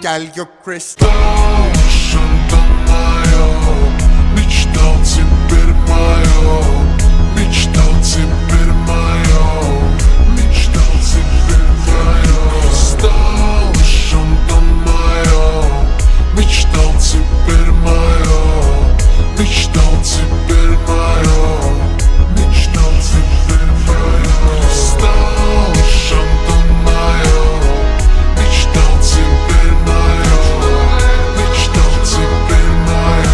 Gel yok Crystal. Мечтал теперь мое, мечтал теперь мое, мечтал теперь мое. Стал шантом мое, мечтал теперь мое, мечтал теперь мое, мечтал теперь мое. Стал шантом мое, мечтал теперь мое, мечтал теперь мое.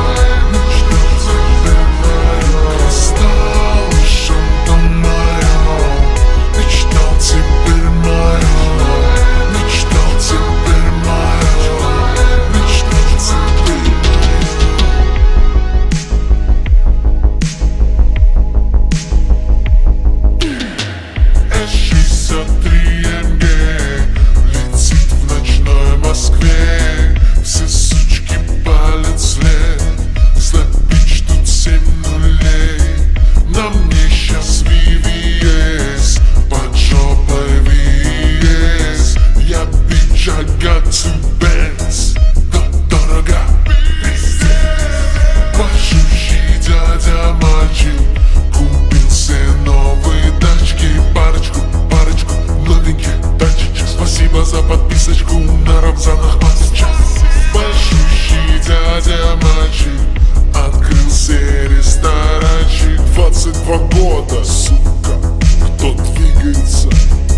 За подписочку на Рамзанах сейчас. Большущий дядя мальчик открылся ресторанчик. 22 года, сука, кто двигается?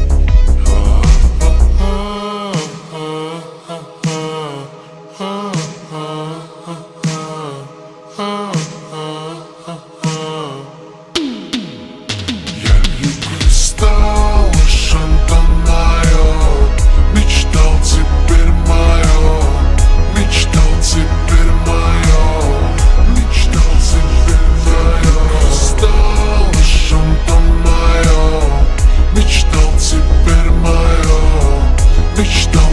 Я люблю стал шантом мое, мечтал теперь мое, мечтал теперь мое, мечтал теперь мое. Стал шантом мое, мечтал теперь мое, мечтал